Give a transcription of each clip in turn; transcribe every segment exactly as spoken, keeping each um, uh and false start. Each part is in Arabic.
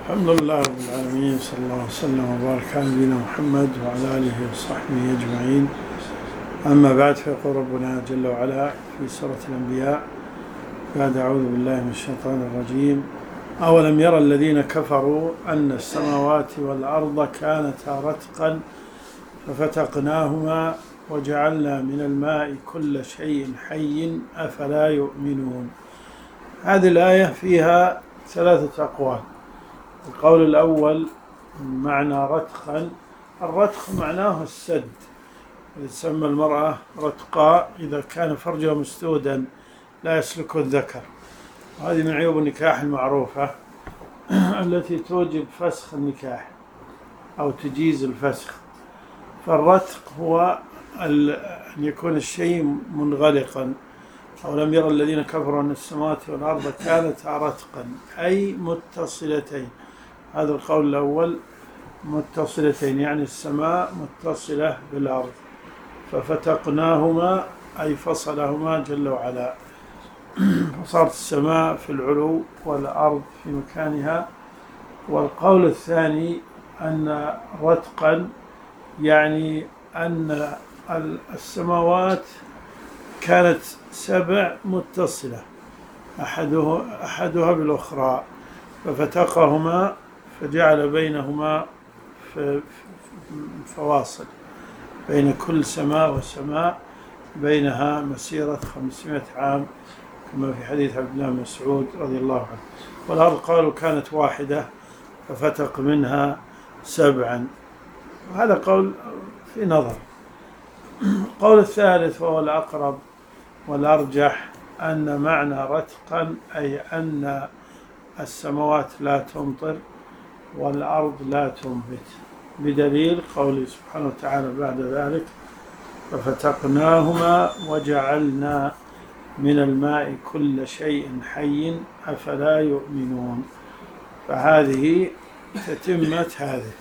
الحمد لله رب العالمين، صلى الله وسلم وبارك على نبينا محمد وعلى آله وصحبه أجمعين. أما بعد، فيقول ربنا جل وعلا في سورة الأنبياء بعد أعوذ بالله من الشيطان الرجيم: أولم يرى الذين كفروا أن السماوات والأرض كانتا رتقا ففتقناهما وجعلنا من الماء كل شيء حي أفلا يؤمنون. هذه الآية فيها ثلاثة أقوال. القول الأول معنى رتقا، الرتق معناه السد، يسمى المرأة رتقاء إذا كان فرجها مسدودا لا يسلك الذكر، وهذه من عيوب النكاح المعروفة التي توجب فسخ النكاح أو تجيز الفسخ. فالرتق هو أن يكون الشيء منغلقا. أولم يرى الذين كفروا أن السماوات والأرض كانتا رتقا أي متصلتين. هذا القول الأول، متصلتين يعني السماء متصلة بالأرض، ففتقناهما أي فصلهما جل وعلا، فصارت السماء في العلو والأرض في مكانها. والقول الثاني أن رتقا يعني أن السماوات كانت سبع متصلة أحدها, أحدها بالأخرى، ففتقهما فجعل بينهما فواصل بين كل سماء وسماء، بينها مسيرة خمسمائة عام كما في حديث عبد الله بن مسعود رضي الله عنه. والأرض قالوا كانت واحدة ففتق منها سبعا. وهذا قول في نظر. القول الثالث وهو الأقرب والأرجح أن معنى رتقا أي أن السماوات لا تمطر والأرض لا تنبت، بدليل قوله سبحانه وتعالى بعد ذلك: ففتقناهما وجعلنا من الماء كل شيء حي أفلا يؤمنون. فهذه تتمة هذه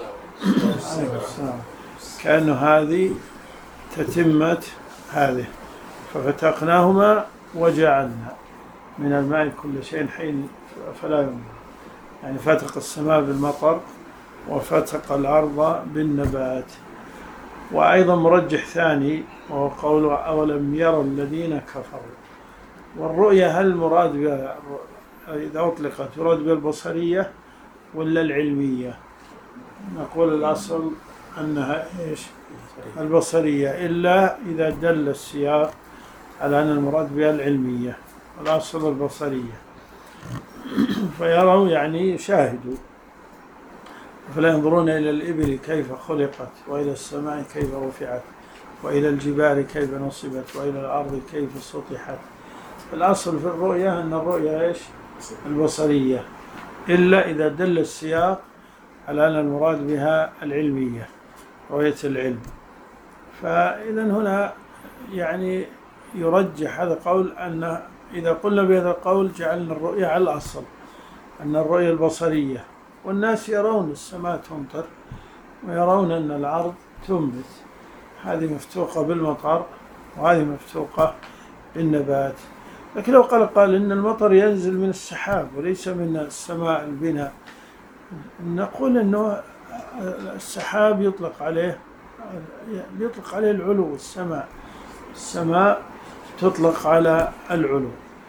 كأن هذه تتمة هذه. ففتقناهما وجعلنا من الماء كل شيء حي أفلا يؤمنون، يعني فتق السماء بالمطر وفتق الأرض بالنبات. وأيضا مرجح ثاني وهو قوله: أولم يرى الذين كفروا. والرؤية هل المراد بها إذا أطلقت يراد بها البصرية ولا العلمية؟ نقول الأصل أنها إيش؟ البصرية، إلا إذا دل السياق على أن المراد بها العلمية، الأصل البصرية. فيروا يعني شاهدوا. فلا ينظرون إلى الإبل كيف خلقت، وإلى السماء كيف رفعت، وإلى الجبال كيف نصبت، وإلى الأرض كيف سطحت. الأصل في الرؤية أن الرؤية إيش؟ البصرية، إلا إذا دل السياق على أن المراد بها العلمية، رؤية العلم. فإذا هنا يعني يرجح هذا القول، أن إذا قلنا بهذا القول جعلنا الرؤية على الأصل أن الرؤية البصرية، والناس يرون السماء تمطر ويرون أن الأرض تنبت، هذه مفتوقة بالمطر وهذه مفتوقة بالنبات. لكن لو قال قال إن المطر ينزل من السحاب وليس من السماء البناء، نقول أنه السحاب يطلق عليه يطلق عليه العلو، السماء السماء تطلق على العلو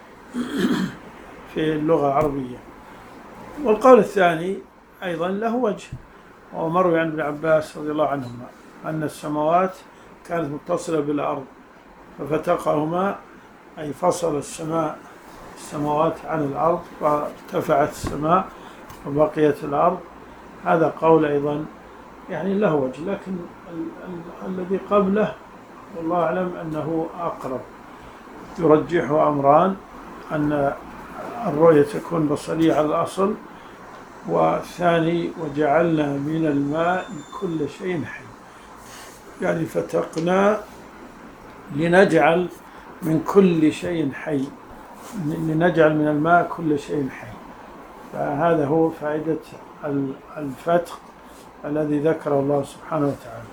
في اللغة العربية. والقول الثاني أيضا له وجه، وهو مروي عن ابن عباس رضي الله عنهما أن السماوات كانت متصلة بالأرض ففتقهما أي فصل السماء السماوات عن الأرض فارتفعت السماء وبقيت الأرض. هذا قول أيضا يعني له وجه، لكن ال ال الذي قبله والله أعلم أنه أقرب. يرجحه أمران: أن الرؤية تكون بصرية على الأصل، والثاني وجعلنا من الماء كل شيء حي، يعني فتقنا لنجعل من كل شيء حي، لنجعل من الماء كل شيء حي. فهذا هو فائدة الفتق الذي ذكره الله سبحانه وتعالى.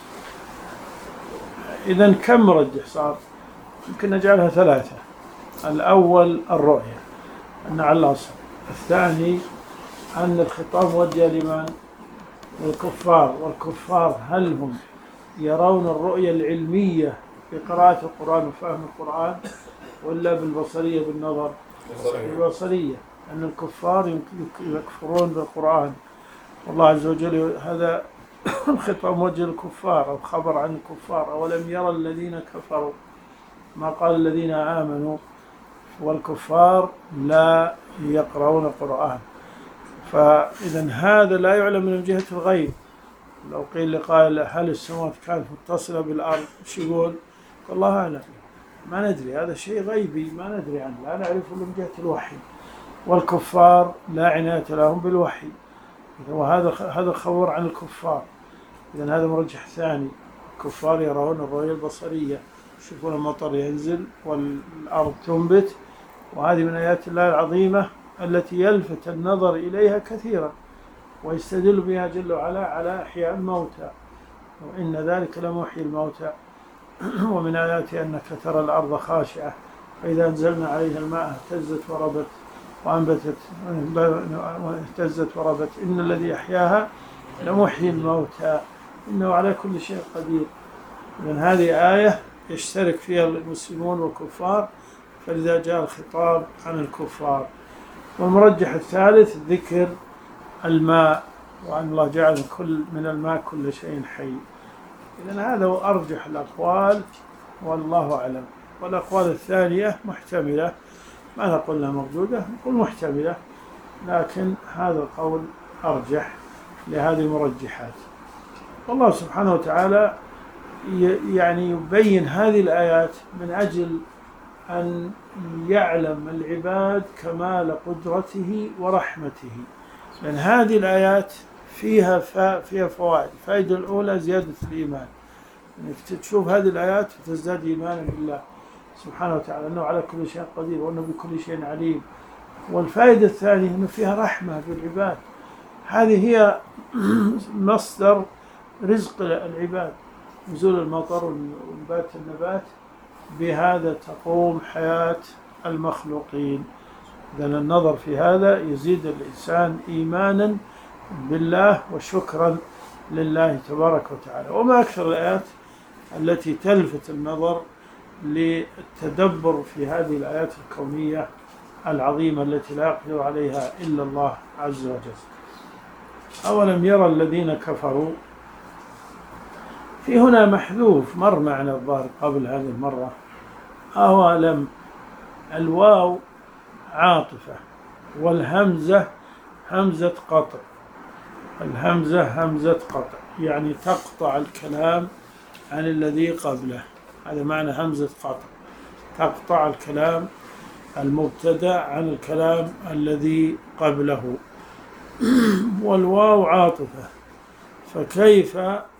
إذن كم مرجح صار؟ يمكن نجعلها ثلاثة. الأول الرؤية أن على الأصل، الثاني أن الخطاب موجه لمن؟ للكفار. والكفار هل هم يرون الرؤية العلمية بقراءة القرآن وفهم القرآن ولا بالبصرية بالنظر؟ بالبصرية. أن الكفار يكفرون بالقرآن، والله عز وجل هذا الخطاب موجه للكفار أو خبر عن الكفار. أولم يرى الذين كفروا، ما قال الذين آمنوا، والكفار لا يقرؤون القرآن. فإذا هذا لا يعلم من جهة الغيب. لو قيل لقائل هل السماوات كانت متصلة بالأرض، ايش يقول؟ والله أعلم، ما ندري، هذا شيء غيبي ما ندري عنه، لا نعرفه من جهة الوحي. والكفار لا عناية لهم بالوحي، وهذا هذا خبر عن الكفار. إذا هذا مرجح ثاني. الكفار يرون الرؤية البصرية، يشوفون المطر ينزل والأرض تنبت، وهذه من آيات الله العظيمة التي يلفت النظر إليها كثيرا، ويستدل بها جل وعلا على إحياء الموتى، وإن ذلك لمحيي الموتى. ومن آياته أنك ترى الأرض خاشعة فإذا أنزلنا عليها الماء اهتزت وربت وأنبتت اهتزت وربت إن الذي أحياها لمحيي الموتى إنه على كل شيء قدير. من هذه آية يشترك فيها المسلمون والكفار، فلذا جاء الخطاب عن الكفار. والمرجح الثالث ذكر الماء، وأن الله جعل كل من الماء كل شيء حي. إذن هذا هو أرجح الأقوال والله أعلم. والأقوال الثانية محتملة، ما نقول انها موجودة، نقول محتملة، لكن هذا القول أرجح لهذه المرجحات. والله سبحانه وتعالى يعني يبين هذه الآيات من أجل أن يعلم العباد كمال قدرته ورحمته. لأن هذه الآيات فيها فيها فوائد. الفائدة الأولى زيادة الإيمان، أنك تشوف هذه الآيات فتزداد إيمانا بالله سبحانه وتعالى أنه على كل شيء قدير وأنه بكل شيء عليم. والفائدة الثانية أنه فيها رحمة بالعباد، هذه هي مصدر رزق العباد، نزول المطر وانبات النبات، بهذا تقوم حياة المخلوقين. إذن النظر في هذا يزيد الإنسان إيمانا بالله وشكرا لله تبارك وتعالى. وما أكثر الآيات التي تلفت النظر للتدبر في هذه الآيات الكونية العظيمة التي لا يقدر عليها إلا الله عز وجل. أولم يرى الذين كفروا، في هنا محذوف مر معنا الظاهر قبل هذه المرة. أولم، الواو عاطفة والهمزة همزة قطع، الهمزة همزة قطع يعني تقطع الكلام عن الذي قبله، هذا معنى همزة قطع، تقطع الكلام المبتدأ عن الكلام الذي قبله. والواو عاطفة، فكيف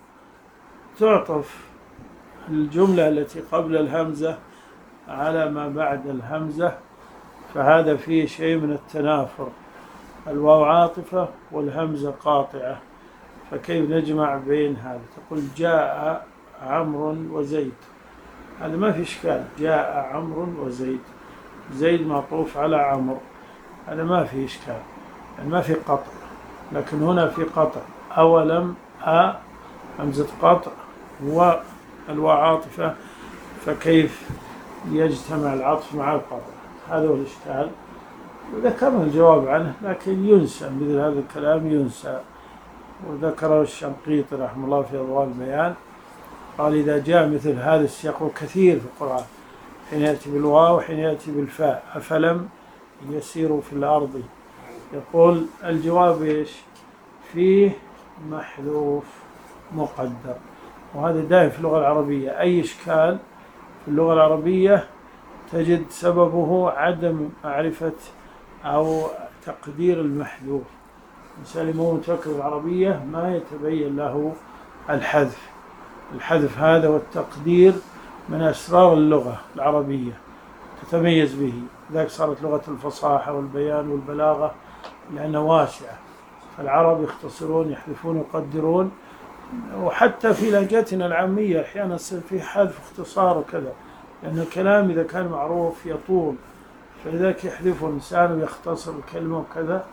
تعطف الجملة التي قبل الهمزة على ما بعد الهمزة؟ فهذا فيه شيء من التنافر، الواو عاطفة والهمزة قاطعة، فكيف نجمع بين هذا؟ تقول جاء عمرو وزيد، هذا ما في إشكال، جاء عمرو وزيد، زيد معطوف على عمرو، هذا ما في إشكال، يعني ما في قطع. لكن هنا في قطع، أولم أ همزة قطع والواو عاطفة، فكيف يجتمع العطف مع القطع؟ هذا هو الإشكال، وذكرنا الجواب عنه، لكن ينسى مثل هذا الكلام ينسى. وذكره الشنقيطي رحمه الله في أضواء البيان، قال إذا جاء مثل هذا السياق كثير في القرآن، حين يأتي بالواو وحين يأتي بالفاء، أفلم يسيروا في الأرض، يقول الجواب إيش؟ فيه محذوف مقدر، وهذا دائم في اللغة العربية. أي إشكال في اللغة العربية تجد سببه عدم معرفة أو تقدير المحذوف. الإنسان مو متفكر العربية ما يتبين له الحذف. الحذف هذا والتقدير من أسرار اللغة العربية تتميز به، ذلك صارت لغة الفصاحة والبيان والبلاغة لأنها واسعة، فالعرب يختصرون يحذفون يقدرون. وحتى في لهجتنا العامية أحيانا يصير في حذف اختصار وكذا، لأن الكلام إذا كان معروف يطول، فلذلك يحذفه الإنسان ويختصر الكلمة وكذا.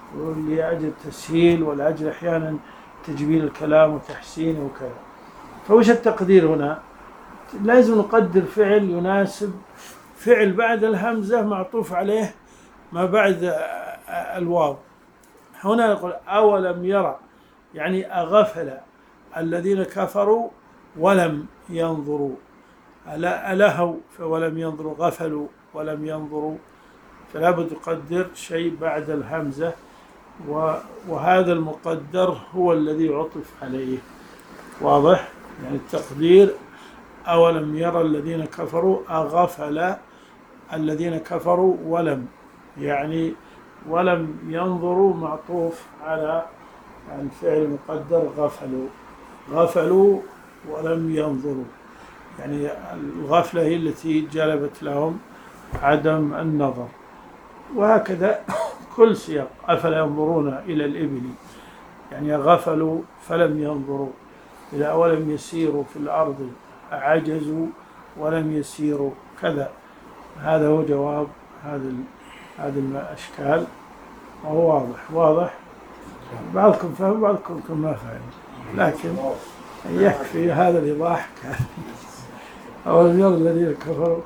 ولأجل تسهيل ولأجل أحيانا تجميل الكلام وتحسينه وكذا. فوش التقدير هنا؟ لازم نقدر فعل يناسب فعل بعد الهمزة معطوف عليه ما بعد الواو. هنا يقول أولم يرى، يعني أغفل الذين كفروا ولم ينظروا، ألهوا ولم ينظروا، غفلوا ولم ينظروا، فلا بد تقدر شيء بعد الهمزة، وهذا المقدر هو الذي عطف عليه. واضح؟ يعني التقدير أولم يرى الذين كفروا أغفل الذين كفروا ولم، يعني ولم ينظروا معطوف على الفعل المقدر غفلوا، غفلوا ولم ينظروا، يعني الغفلة هي التي جلبت لهم عدم النظر. وهكذا كل سياق، أفلا ينظرون إلى الإبل، يعني غفلوا فلم ينظروا، إلى ولم يسيروا في الأرض، عجزوا ولم يسيروا، كذا. هذا هو جواب هذا هذه الأشكال، وهو واضح واضح. بعضكم فهم بعضكم ما فهم، لكن يكفي هذا الإيضاح. أولم يرى الذين كفروا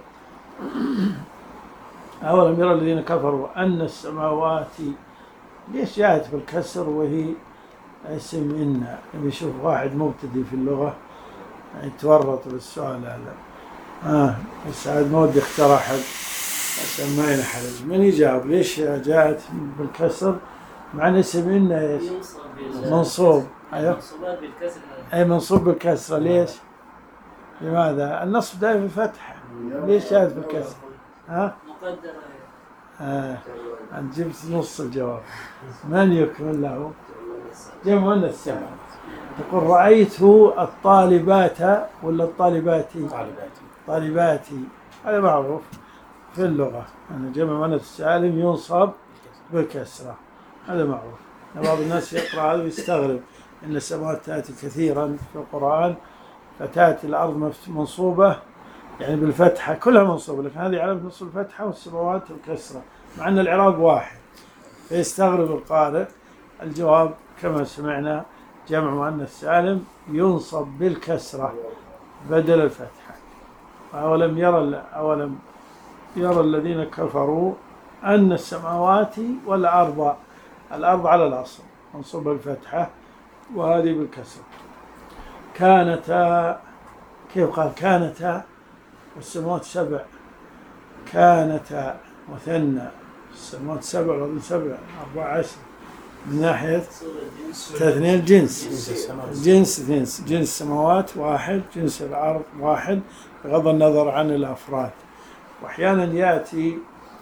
أولم يرى الذين كفروا أن السماوات، ليش جاءت بالكسر وهي اسم إن؟ يشوف واحد مبتدئ في اللغة يتورط بالسؤال هذا. آه بس عاد ما ودي اختار أحد عشان ما ينحرج. من يجاوب ليش جاءت بالكسر مع ان اسم إن ايش؟ منصوب. ايوه اي منصوب بالكسر. ليش؟ لماذا؟ النصب دائما بالفتح، ليش جاءت بالكسر؟ ها؟ مقدرة. آه. أنت جبت نص الجواب. من يكمل له؟ جمع السبع. تقول رأيت الطالبات ولا الطالباتي؟ طالباتي. طالباتي هذا معروف في اللغة، أن جمع مؤنث السالم ينصب بالكسرة، هذا معروف. بعض الناس يقرأ هذا ويستغرب إن السماوات تأتي كثيرا في القرآن، فتأتي الأرض منصوبة يعني بالفتحة، كلها منصوبة، لكن هذه علامة نصب الفتحة والسماوات الكسرة، مع أن الإعراب واحد، فيستغرب القارئ. الجواب كما سمعنا جمع مؤنث سالم ينصب بالكسرة بدل الفتحة. أولم يرى أولم يرى الذين كفروا أن السماوات والأرض، الأرض على الأصل منصوب بالفتحة وهذه بالكسرة. كانتا، كيف قال كانتا والسماوات سبع؟ كانتا مثنى، السماوات سبع والأرض سبع، أربع عشر، من ناحية اثنين الجنس، جنس جنس جنس السماوات واحد، جنس الأرض واحد، بغض النظر عن الأفراد. وأحيانا يأتي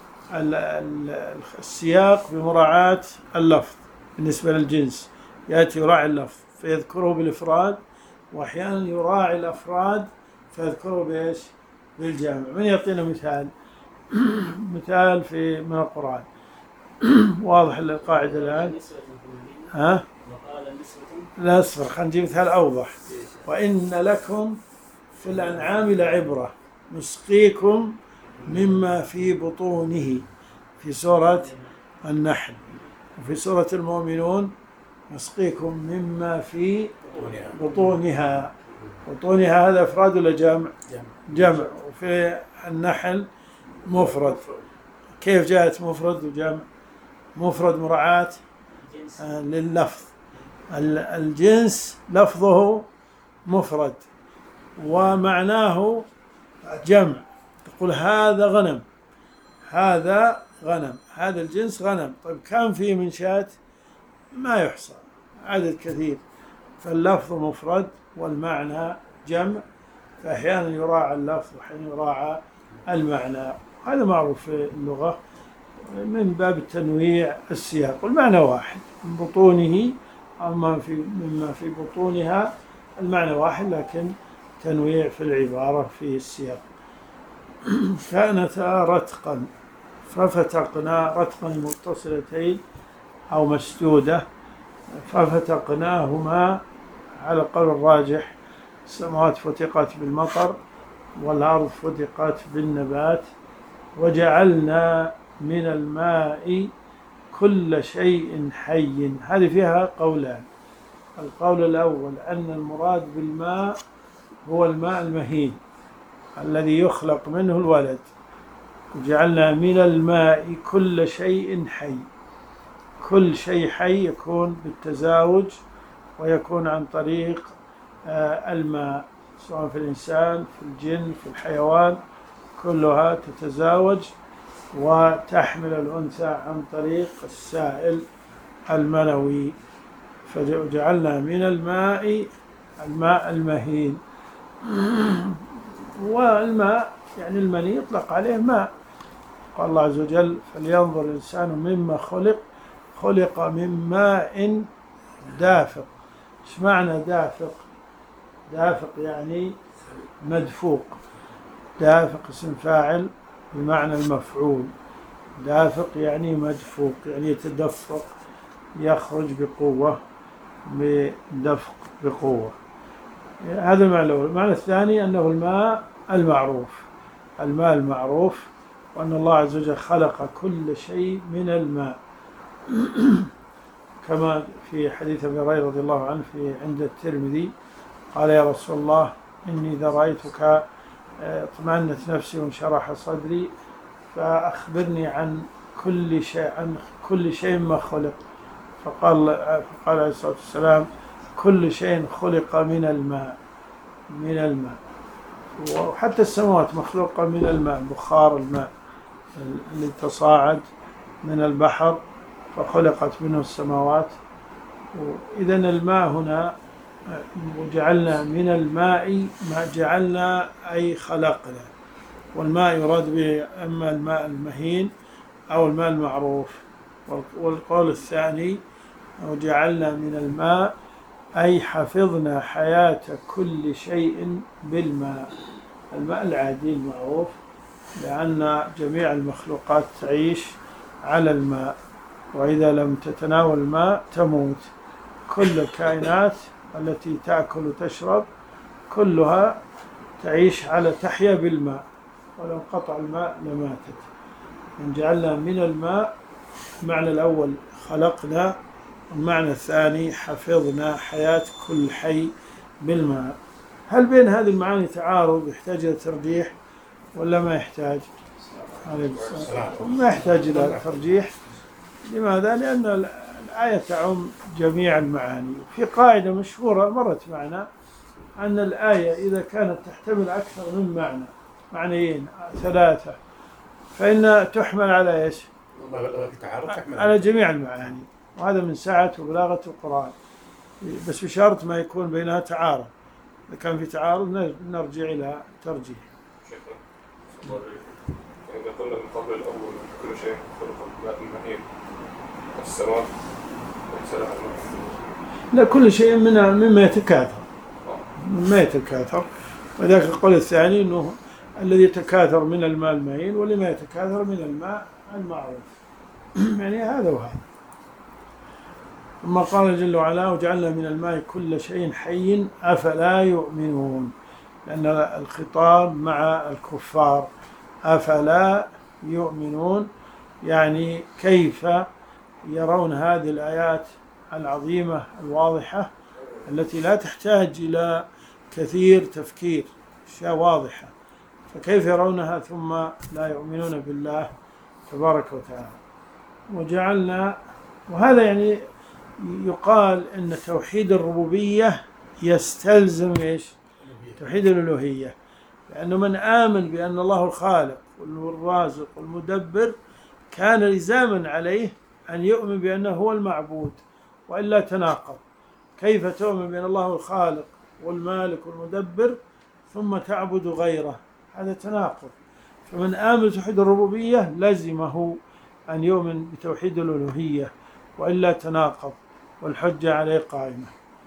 السياق بمراعاة اللفظ بالنسبة للجنس، يأتي يراعي اللفظ فيذكره بالإفراد، وأحيانا يراعي الأفراد فيذكره بإيش؟ بالجامع. من يعطينا مثال؟ مثال في من القرآن واضح القاعدة الآن؟ ها؟ لا أصفر، خلينا نجيب مثال أوضح. وإن لكم في الأنعام لعبرة نسقيكم مما في بطونه، في سورة النحل. وفي سورة المؤمنون نسقيكم مما في بطونها. بطونها هذا أفراد ولا جمع؟ جمع. وفي النحل مفرد. كيف جاءت مفرد وجمع؟ مفرد مراعاة آه لللفظ، الجنس لفظه مفرد ومعناه جمع. تقول هذا غنم، هذا غنم، هذا الجنس غنم. طيب كم فيه من شاة؟ ما يحصى، عدد كثير، فاللفظ مفرد والمعنى جمع، فأحيانا يراعى اللفظ وأحيانا يراعى المعنى. هذا معروف في اللغة من باب التنويع السياق، والمعنى واحد، من بطونه أما في مما في بطونها المعنى واحد، لكن تنويع في العبارة في السياق. كانتا رتقا ففتقنا، رتقا متصلتين أو مسدودة، ففتقناهما على القول الراجح. السماوات فتقت بالمطر والأرض فتقت بالنبات. وجعلنا من الماء كل شيء حي. هذه فيها قولان. القول الأول أن المراد بالماء هو الماء المهين الذي يخلق منه الولد، وجعلنا من الماء كل شيء حي. كل شيء حي يكون بالتزاوج ويكون عن طريق الماء، سواء في الإنسان في الجن في الحيوان، كلها تتزاوج وتحمل الأنثى عن طريق السائل المنوي. فجعلنا من الماء الماء المهين. والماء يعني المني يطلق عليه ماء. قال الله عز وجل فلينظر الإنسان مما خلق، خلق من ماء دافق. ايش معنى دافق؟ دافق يعني مدفوق. دافق اسم فاعل بمعنى المفعول. دافق يعني مدفوق، يعني يتدفق، يخرج بقوة، بدفق بقوة. هذا المعنى الأول. المعنى الثاني أنه الماء المعروف، الماء المعروف، وأن الله عز وجل خلق كل شيء من الماء. كما في حديث أبي هريرة رضي الله عنه في عند الترمذي قال يا رسول الله إني إذا رأيتك اطمأنت نفسي وانشرح صدري فأخبرني عن كل شيء عن كل شيء ما خلق. فقال فقال عليه الصلاة والسلام كل شيء خلق من الماء، من الماء. وحتى السماوات مخلوقة من الماء، بخار الماء اللي تصاعد من البحر فخلقت منه السماوات. إذا الماء هنا وجعلنا من الماء ما جعلنا أي خلقنا. والماء يراد به أما الماء المهين أو الماء المعروف. والقول الثاني وجعلنا من الماء أي حفظنا حياة كل شيء بالماء. الماء العادي المعروف، لأن جميع المخلوقات تعيش على الماء، وإذا لم تتناول الماء تموت. كل الكائنات التي تأكل وتشرب كلها تعيش على تحيا بالماء، ولو انقطع الماء لماتت. إن جعلنا من الماء، المعنى الأول خلقنا، المعنى الثاني حفظنا حياة كل حي بالماء. هل بين هذه المعاني تعارض يحتاج إلى ترجيح ولا ما يحتاج؟ ما يحتاج إلى ترجيح. لماذا؟ لأن الآية تعم جميع المعاني. في قاعدة مشهورة مرت معنا أن الآية إذا كانت تحتمل أكثر من معنى، معنيين ثلاثة، فإن تحمل على إيش؟ على جميع المعاني. وهذا من سعة وبلاغة القرآن، بس بشرط ما يكون بينها تعارض. إذا كان في تعارض نرجع إلى ترجيح. إذا قلنا من قبل الأول كل شيء خلق المهين السماء لا، كل شيء منها مما يتكاثر، مما يتكاثر. وذاك القول الثاني أنه الذي يتكاثر من الماء المهين ولما يتكاثر من الماء المعروف. يعني هذا وهذا. ثم قال جل وعلا وجعلنا من الماء كل شيء حي أفلا يؤمنون، لأن الخطاب مع الكفار. أفلا يؤمنون يعني كيف يرون هذه الآيات العظيمة الواضحة التي لا تحتاج إلى كثير تفكير، أشياء واضحة، فكيف يرونها ثم لا يؤمنون بالله تبارك وتعالى. وجعلنا، وهذا يعني يقال أن توحيد الربوبية يستلزم إيش؟ توحيد الألوهية، لأنه من آمن بأن الله الخالق والرازق والمدبر كان لزاما عليه أن يؤمن بأنه هو المعبود، وإلا تناقض. كيف تؤمن بأن الله الخالق والمالك والمدبر ثم تعبد غيره؟ هذا تناقض. فمن آمن بتوحيد الربوبية لزمه أن يؤمن بتوحيد الألوهية، وإلا تناقض، والحجة عليه قائمة.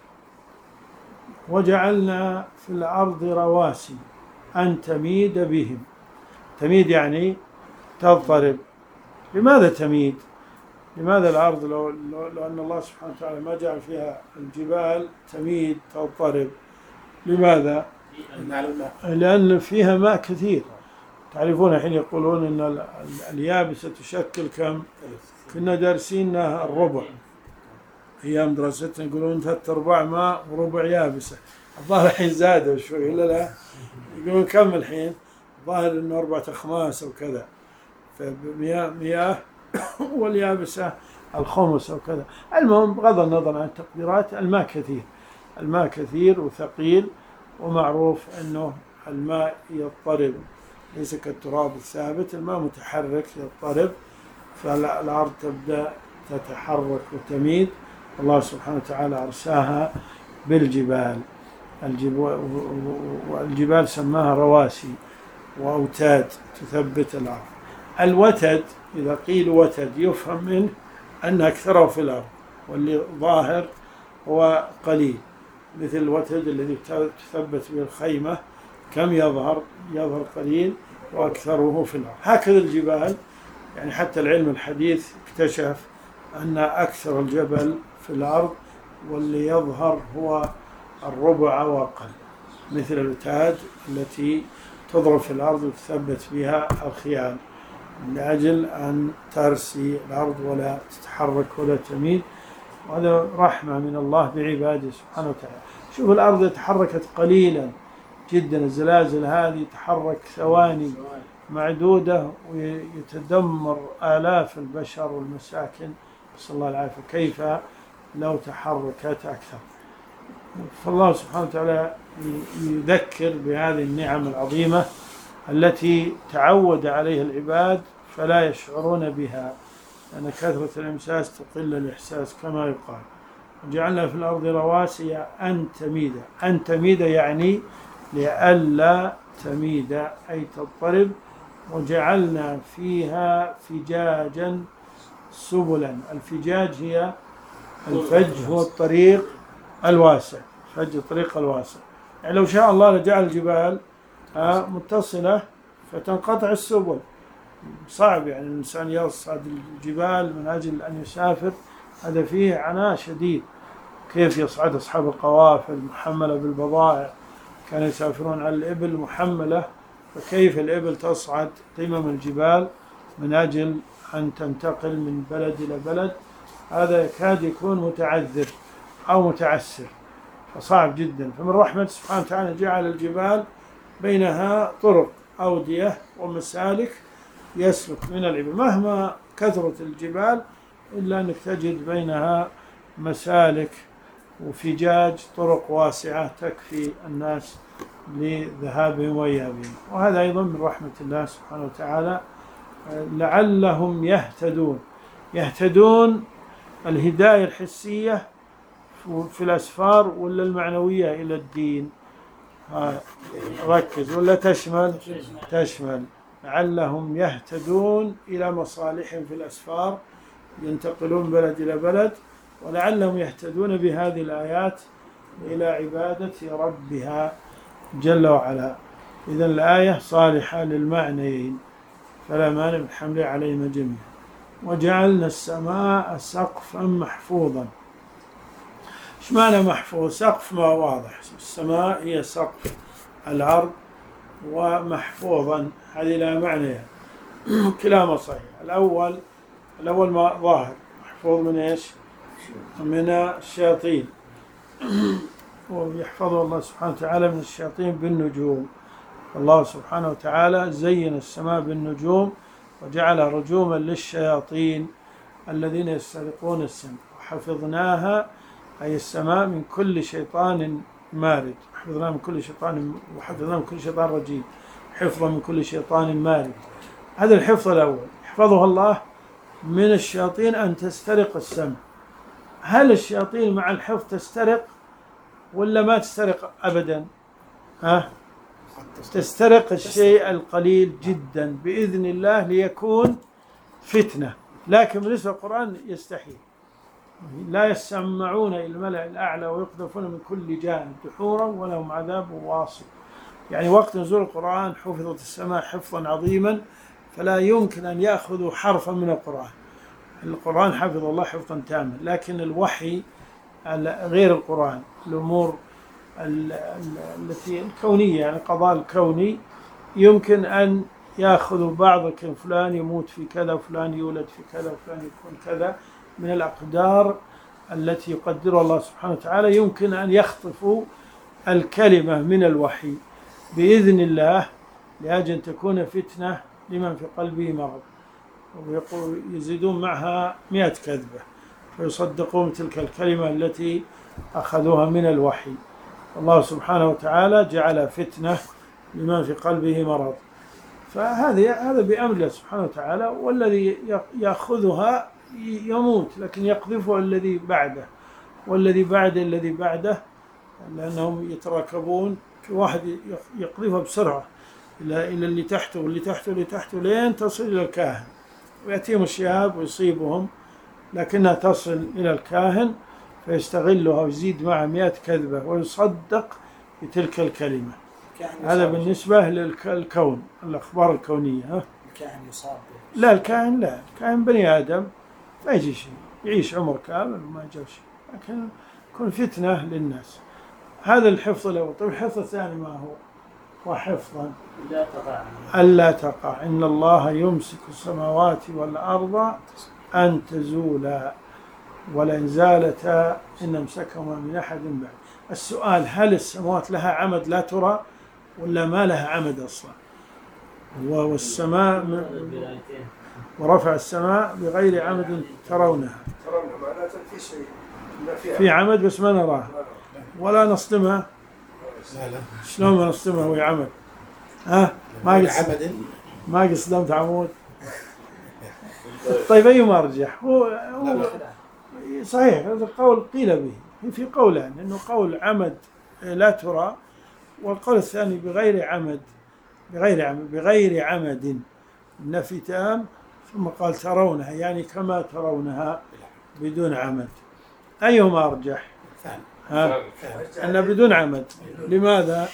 وجعلنا في الأرض رواسي أن تميد بهم. تميد يعني تضطرب. لماذا تميد؟ لماذا الأرض لو, لو, لو أن الله سبحانه وتعالى ما جعل فيها الجبال تميد تضطرب؟ لماذا؟ لأن فيها ماء كثير تعرفون الحين يقولون أن ال- ال- اليابسة تشكل كم؟ كنا دارسينها الربع أيام دراستنا، يقولون ثلاث أرباع ماء وربع يابسة. الظاهر الحين زادوا شوي ولا لا؟ يقولون كم الحين؟ الظاهر أنه أربعة أخماس أو كذا، فمياه مياه واليابسة الخمس أو كذا. المهم بغض النظر عن التقديرات، الماء كثير، الماء كثير وثقيل، ومعروف أنه الماء يضطرب، ليس كالتراب الثابت، الماء متحرك يضطرب، فالأرض تبدأ تتحرك وتميد. الله سبحانه وتعالى أرساها بالجبال، والجبال سماها رواسي وأوتاد تثبت الأرض. الوتد إذا قيل وتد يفهم منه أن أكثره في الأرض، واللي ظاهر هو قليل، مثل الوتد الذي تثبت به الخيمة، كم يظهر؟ يظهر قليل وأكثره في الأرض. هكذا الجبال، يعني حتى العلم الحديث اكتشف أن أكثر الجبل في الأرض واللي يظهر هو الربع أو أقل، مثل الأوتاد التي تضرب في الأرض وتثبت بها الخيام من أجل أن ترسي الأرض ولا تتحرك ولا تميل. وهذا رحمة من الله بعباده سبحانه وتعالى. شوف الأرض تحركت قليلا جدا، الزلازل هذه تحرك ثواني معدودة ويتدمر آلاف البشر والمساكن، نسأل الله العافية، كيف لو تحركت أكثر؟ فالله سبحانه وتعالى يذكر بهذه النعم العظيمة التي تعود عليها العباد فلا يشعرون بها، لأن كثرة الإمساس تقل الإحساس كما يقال. وجعلنا في الأرض رواسي أن تميد، أن تميد يعني لئلا تميد أي تضطرب. وجعلنا فيها فجاجا سبلا، الفجاج هي الفج هو الطريق الواسع، فج الطريق الواسع. يعني لو شاء الله لجعل الجبال متصلة فتنقطع السبل، صعب يعني الإنسان يصعد الجبال من أجل أن يسافر، هذا فيه عناء شديد. كيف يصعد أصحاب القوافل المحملة بالبضائع، كانوا يسافرون على الإبل محملة، فكيف الإبل تصعد قمم الجبال من أجل أن تنتقل من بلد إلى بلد؟ هذا يكاد يكون متعذر أو متعسر، فصعب جدا. فمن رحمة سبحانه وتعالى جعل الجبال بينها طرق أودية ومسالك يسلك من العباد، مهما كثرت الجبال إلا أنك تجد بينها مسالك وفجاج، طرق واسعة تكفي الناس لذهابهم وإيابهم. وهذا أيضا من رحمة الله سبحانه وتعالى، لعلهم يهتدون. يهتدون الهداية الحسية في الأسفار ولا المعنوية إلى الدين؟ ركز، ولا تشمل؟ تشمل. لعلهم يهتدون إلى مصالحهم في الأسفار، ينتقلون بلد إلى بلد، ولعلهم يهتدون بهذه الآيات إلى عبادة ربها جل وعلا. إذن الآية صالحة للمعنيين، فلا مانع من حمله عليهما جميعا. وجعلنا السماء سقفا محفوظا. ايش معنى محفوظ؟ سقف ما واضح، السماء هي سقف الأرض، ومحفوظا هذه لها معنى، كلاهما صحيح. الأول الأول ما ظاهر، محفوظ من ايش؟ من الشياطين، ويحفظه الله سبحانه وتعالى من الشياطين بالنجوم. الله سبحانه وتعالى زين السماء بالنجوم وجعلها رجوما للشياطين الذين يسترقون السماء. وحفظناها أي السماء من كل شيطان مارد، حفظناها من كل شيطان، وحفظناها من كل شيطان رجيم، حفظا من كل شيطان مارد. هذا الحفظ الأول، يحفظها الله من الشياطين أن تسترق السمع. هل الشياطين مع الحفظ تسترق ولا ما تسترق أبدا؟ ها؟ تسترق الشيء القليل جدا بإذن الله ليكون فتنة، لكن بالنسبة للقرآن يستحيل. لا يسمعون إلى الملأ الأعلى ويقذفون من كل جانب دحورا ولهم عذاب واصب. يعني وقت نزول القرآن حفظت السماء حفظا عظيما، فلا يمكن أن يأخذوا حرفا من القرآن. القرآن حفظ الله حفظا تاما، لكن الوحي غير القرآن، الأمور التي الكونية، يعني القضاء الكوني، يمكن أن يأخذ بعض، فلان يموت في كذا وفلان يولد في كذا وفلان يكون كذا من الأقدار التي يقدرها الله سبحانه وتعالى. يمكن أن يخطفوا الكلمة من الوحي بإذن الله لأجل أن تكون فتنة لمن في قلبه مرض، ويزيدون معها مئة كذبة فيصدقون تلك الكلمة التي أخذوها من الوحي. الله سبحانه وتعالى جعل فتنة لمن في قلبه مرض، فهذا هذا بأمر الله سبحانه وتعالى، والذي يأخذها يموت لكن يقذفها الذي بعده والذي بعده الذي بعده، لأنهم يتراكبون، في واحد يقذفها بسرعة إلى إلى اللي تحته واللي تحته واللي تحته لين تصل إلى الكاهن، ويأتيهم الشهاب ويصيبهم، لكنها تصل إلى الكاهن فيستغلها ويزيد معها مئة كذبة ويصدق بتلك الكلمة. هذا بالنسبة للكون، الأخبار الكونية. ها؟ الكاهن يصاب؟ لا، الكاهن لا، الكاهن بني آدم ما يجي شيء، يعيش عمر كامل وما يجي شيء، لكن يكون فتنة للناس. هذا الحفظ الأول. طيب الحفظ الثاني ما هو؟ وحفظا لا تقع ألا تقع إن الله يمسك السماوات والأرض أن تزولا ولئن زالتا إن أمسكهما من أحد بعد. السؤال: هل السماوات لها عمد لا ترى ولا ما لها عمد أصلا؟ والسماء ورفع السماء بغير عمد ترونها. ترونها معناته في شيء في عمد بس ما نراها ولا نصدمها. لا لا شلون ما نصدمها وهي عمد؟ ها؟ ما قد عمد ما قد صدمت عمود. طيب أيما أرجح؟ هو, هو صحيح هذا القول قيل به، في قولان، إنه قول عمد لا ترى، والقول الثاني بغير عمد بغير عمد بغير عمد نفي تام، ثم قال ترونها يعني كما ترونها بدون عمد. أيهما أرجح؟ ها؟ أن بدون عمد. لماذا؟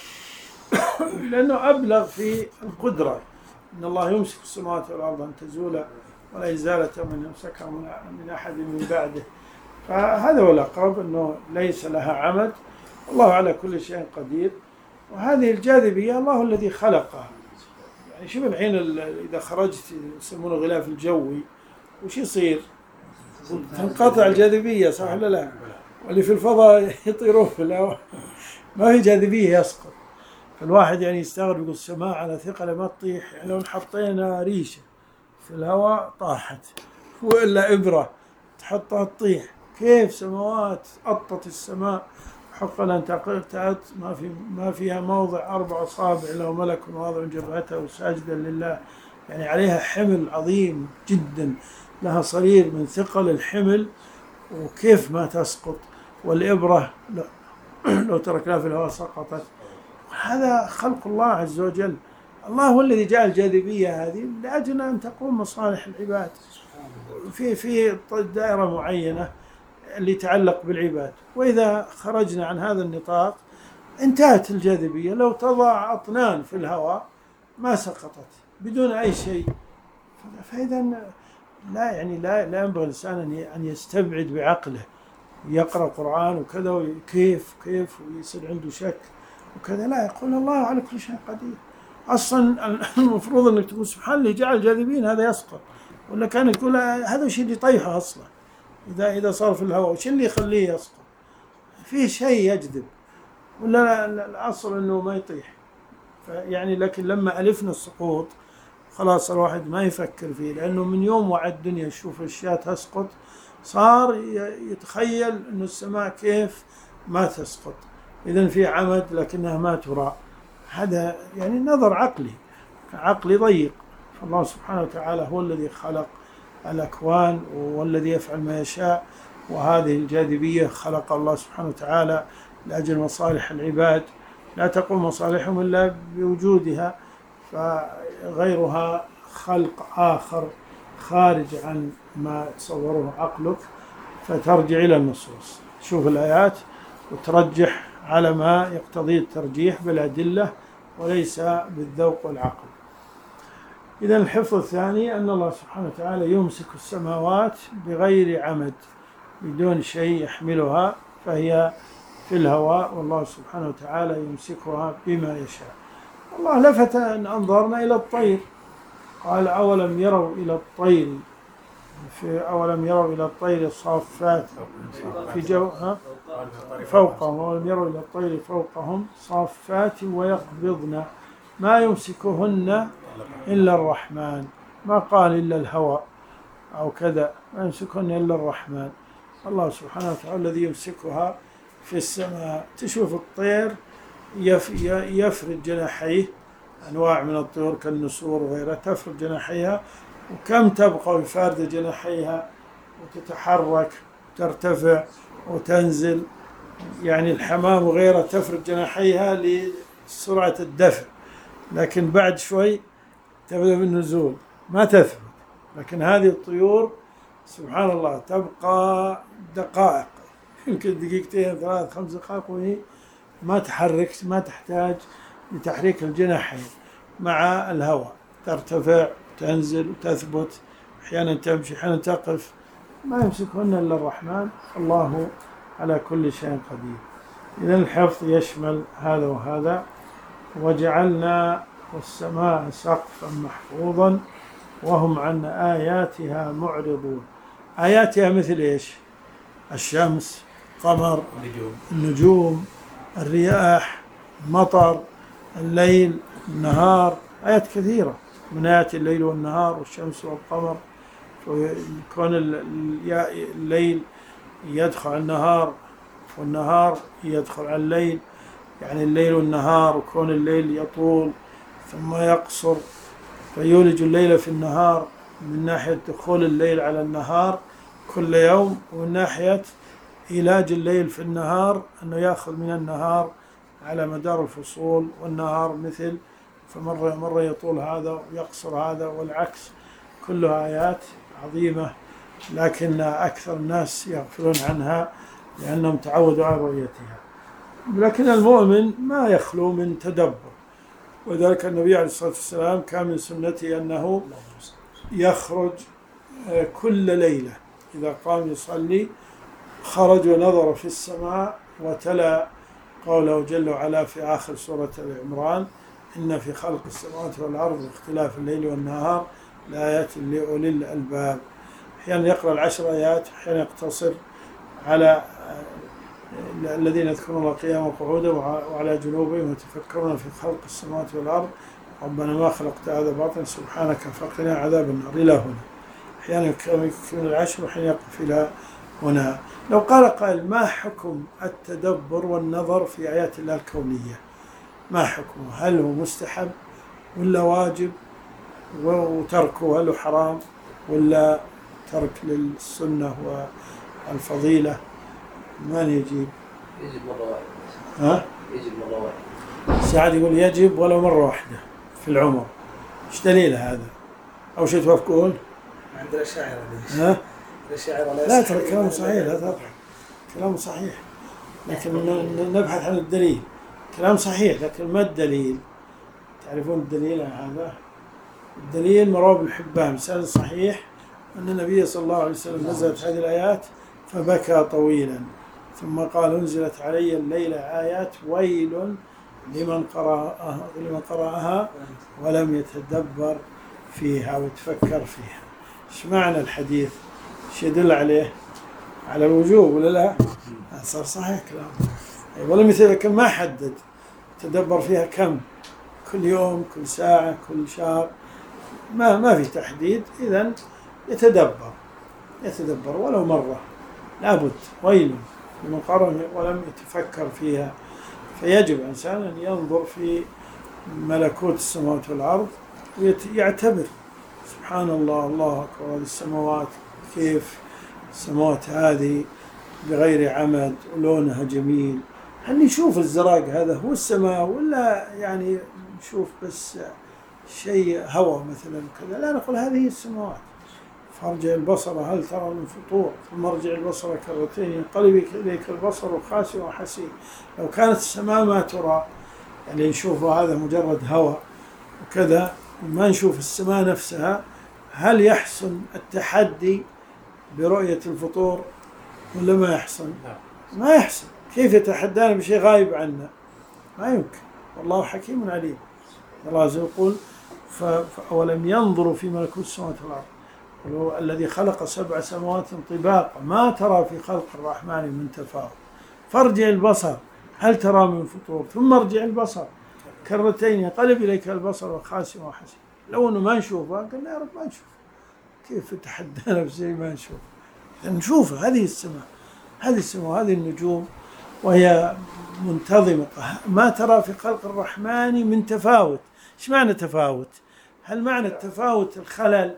لأنه أبلغ في القدرة. إن الله يمسك السماوات والأرض أن تزولا ولا زالت من يمسكها من أحد من بعده، فهذا هو الأقرب، أنه ليس لها عمد، الله على كل شيء قدير. وهذه الجاذبية الله الذي خلقها. يعني شوف الحين إذا خرجت يسمونه غلاف الجوي وش يصير؟ تنقطع الجاذبية، صح ولا لا؟ واللي في الفضاء يطيرون في الهواء، ما في جاذبية يسقط. فالواحد يعني يستغرب، يقول السماء على ثقل ما تطيح، يعني لو حطينا ريشة في الهواء طاحت، وإلا إبرة تحطها تطيح. كيف سماوات أطت السماء حق أن تقطعت ما في ما فيها موضع أربع أصابع له ملك واضع جبهته ساجدا لله، يعني عليها حمل عظيم جدا، لها صرير من ثقل الحمل، وكيف ما تسقط؟ والإبرة لو تركناها في الهواء سقطت. هذا خلق الله عز وجل. الله هو الذي جعل الجاذبية هذه لأجل أن تقوم مصالح العباد في في دائرة معينة اللي يتعلق بالعباد. وإذا خرجنا عن هذا النطاق انتهت الجاذبية. لو تضع أطنان في الهواء ما سقطت بدون أي شيء. فإذا لا يعني لا لا ينبغي الإنسان أن يستبعد بعقله، يقرأ قرآن وكذا وكيف كيف ويصير عنده شك وكذا. لا، يقول الله على كل شيء قدير. أصلا المفروض أنك تقول سبحان الله جعل جاذبين هذا يسقط، ولا كان تقول هذا الشيء اللي يطيحه أصلا إذا إذا صار في الهواء، وش اللي يخليه يسقط؟ في شيء يجذب، ولا الأصل أنه ما يطيح. يعني لكن لما ألفنا السقوط خلاص الواحد ما يفكر فيه، لأنه من يوم وعد الدنيا يشوف أشياء تسقط صار يتخيل أنه السماء كيف ما تسقط، إذن في عمد لكنها ما ترى. هذا يعني نظر عقلي عقلي ضيق. فالله سبحانه وتعالى هو الذي خلق الأكوان والذي يفعل ما يشاء، وهذه الجاذبية خلق الله سبحانه وتعالى لأجل مصالح العباد، لا تقوم مصالحهم إلا بوجودها، فغيرها خلق آخر خارج عن ما تصوره عقلك، فترجع إلى النصوص، تشوف الآيات وترجح على ما يقتضي الترجيح بالأدلة وليس بالذوق والعقل. إذا الحفظ الثاني أن الله سبحانه وتعالى يمسك السماوات بغير عمد، بدون شيء يحملها، فهي في الهواء، والله سبحانه وتعالى يمسكها بما يشاء. الله لفت أن أنظرنا إلى الطير، قال أولم يروا إلى الطير في أولم يروا إلى الطير الصافات في جو ها فوقهم أولم يروا إلى الطير فوقهم صافات ويقبضن ما يمسكهن إلا الرحمن، ما قال إلا الهوى أو كذا، ما يمسكهن إلا الرحمن الله سبحانه وتعالى الذي يمسكها في السماء. تشوف الطير يفرد جناحيه، أنواع من الطيور كالنسور وغيرها تفرد جناحيها، وكم تبقى بفارد جناحيها وتتحرك وترتفع وتنزل. يعني الحمام وغيرها تفرد جناحيها لسرعة الدفع، لكن بعد شوي تبدأ بالنزول ما تثبت. لكن هذه الطيور سبحان الله تبقى دقائق، يمكن دقيقتين ثلاث خمس دقائق وهي ما تحرك، ما تحتاج لتحريك الجناحين مع الهواء، ترتفع وتنزل وتثبت، أحيانا تمشي أحيانا تقف، ما يمسكهن إلا الرحمن الله على كل شيء قدير. إذا الحفظ يشمل هذا وهذا. وجعلنا السماء سقفا محفوظا وهم عن آياتها معرضون. آياتها مثل إيش؟ الشمس، القمر، النجوم، الرياح، المطر، الليل، النهار، آيات كثيرة من آيات الليل والنهار والشمس والقمر. كون الليل يدخل على النهار والنهار يدخل على الليل، يعني الليل والنهار، وكون الليل يطول ثم يقصر فيولج الليل في النهار من ناحية دخول الليل على النهار كل يوم، ومن ناحية علاج الليل في النهار أنه يأخذ من النهار على مدار الفصول، والنهار مثل فمرة مرة يطول هذا ويقصر هذا والعكس. كلها آيات عظيمة لكن أكثر الناس يغفلون عنها لأنهم تعودوا على رؤيتها. لكن المؤمن ما يخلو من تدبر، وذلك النبي عليه الصلاة والسلام كان من سنته أنه يخرج كل ليلة إذا قام يصلي خرج ونظر في السماء وتلا قوله جل وعلا في آخر سورة العمران: إن في خلق السماوات والأرض واختلاف الليل والنهار لآيات لأولي الألباب. أحيانا يقرأ العشر آيات، أحيانا يقتصر على الذين يذكرون الله قياما وقعودا وعلى جنوبهم ويتفكرون في خلق السماوات والأرض ربنا ما خلقت هذا باطلا سبحانك فقنا عذاب النار إلى هنا. أحيانا يكمل العشر وأحيانا يقف إلى هنا. لو قال قائل: ما حكم التدبر والنظر في آيات الله الكونية؟ ما حكمه؟ هل هو مستحب ولا واجب؟ وتركه هل هو حرام ولا ترك للسنة والفضيلة؟ من يجيب؟ يجب مرة واحدة. ها؟ يجب مرة واحدة. سعد يقول يجب ولو مرة واحدة في العمر. ايش دليل هذا؟ أو شيء توافقون؟ عند الأشاعرة. ها؟ الأشاعرة لا ترى كلام صحيح، لا ترى كلام صحيح، لكن نبحث عن الدليل. كلام صحيح لكن ما الدليل؟ تعرفون الدليل عن هذا؟ الدليل مروى بن حبان بسند صحيح أن النبي صلى الله عليه وسلم نزلت هذه الآيات فبكى طويلا ثم قال: انزلت علي الليلة آيات ويل لمن قرأها لمن قرأها ولم يتدبر فيها ويتفكر فيها. ايش معنى الحديث؟ ايش يدل عليه؟ على الوجوب ولا لا؟ صار صحيح كلام. ولم يتذكر، ما حدد تدبر فيها كم، كل يوم، كل ساعة، كل شهر، ما ما في تحديد. إذن يتدبر يتدبر ولو مرة، لابد. ويل لمن قرأ ولم يتفكر فيها. فيجب الإنسان أن ينظر في ملكوت السماوات والأرض ويعتبر سبحان الله، الله أكبر، هذه السماوات كيف السماوات هذه بغير عمد ولونها جميل. هل نشوف الزراق هذا هو السماء ولا يعني نشوف بس شيء هواء مثلا كذا؟ لا، نقول هذه السماوات. فارجع البصر هل ترى من فطور ثم ارجع البصر كرتين ينقلب إليك البصر خاسئ وحسير. لو كانت السماء ما ترى، يعني نشوف هذا مجرد هواء وكذا، ما نشوف السماء نفسها، هل يحسن التحدي برؤية الفطور ولا ما يحسن؟ ما يحسن. كيف يتحدانا بشيء غايب عنا؟ ما يمكن. والله حكيم عليم. الله عز وجل يقول: فأولم ينظروا في ملكوت السماوات والأرض هو الذي خلق سبع سماوات طباقا ما ترى في خلق الرحمن من تفاوت فارجع البصر هل ترى من فطور ثم ارجع البصر كرتين ينقلب إليك البصر وخاسئ وحسن. لو أنه ما نشوفه قلنا يا رب ما نشوف، كيف تحدانا بشيء ما نشوف؟ نشوفه. هذه السماء هذه السماء هذه النجوم وهي منتظمة ما ترى في خلق الرحمن من تفاوت. إيش معنى تفاوت؟ هل معنى التفاوت الخلل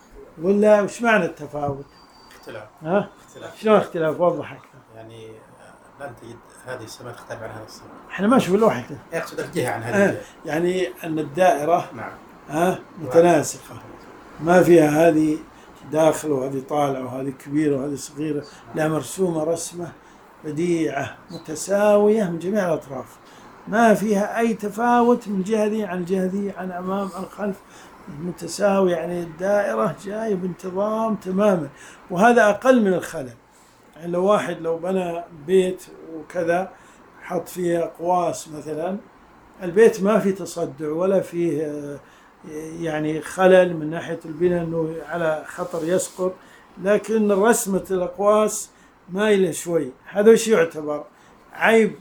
ولا إيش معنى التفاوت؟ اختلاف. ها؟ اختلاف. شلون اختلاف؟ وضح أكثر. يعني لن تجد هذه السماء تختلف عن هذه السماء. احنا ما نشوف اللوحة كذا. يقصد الجهة عن هذه آه. الجهة. يعني أن الدائرة نعم. ها متناسقة ما فيها هذه داخل وهذه طالعة وهذه كبيرة وهذه صغيرة، لا مرسومة رسمة بديعة متساوية من جميع الأطراف، ما فيها أي تفاوت من جهة ذي عن جهة ذي عن أمام عن خلف، متساوي. يعني الدائرة جاية بانتظام تماما، وهذا أقل من الخلل. يعني لو واحد لو بنى بيت وكذا حط فيه أقواس مثلا، البيت ما فيه تصدع ولا فيه يعني خلل من ناحية البناء أنه على خطر يسقط، لكن رسمة الأقواس مايلة شوي، هذا وش يعتبر؟ عيب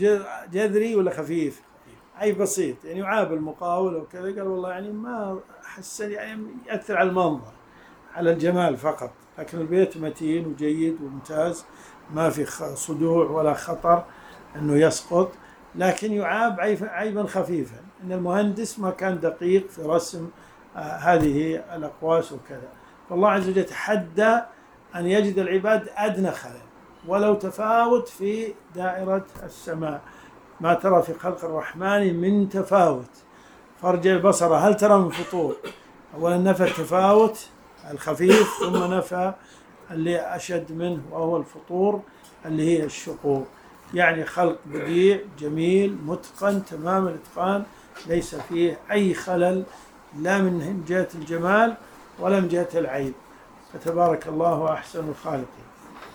جذري ولا خفيف؟ عيب بسيط، يعني يعاب المقاول وكذا، قال والله يعني ما حسن، يعني يأثر على المنظر على الجمال فقط، لكن البيت متين وجيد وممتاز ما في صدوع ولا خطر أنه يسقط، لكن يعاب عيبا خفيفا أن المهندس ما كان دقيق في رسم آه هذه الأقواس وكذا. فالله عز وجل تحدى أن يجد العباد أدنى خلل ولو تفاوت في دائرة السماء. ما ترى في خلق الرحمن من تفاوت فارجع البصر هل ترى من فطور. أولا نفى التفاوت الخفيف ثم نفى اللي أشد منه وهو الفطور اللي هي الشقوق، يعني خلق بديع جميل متقن تمام الإتقان ليس فيه أي خلل لا من جهة الجمال ولا من جهة العيب، فتبارك الله أحسن الخالقين.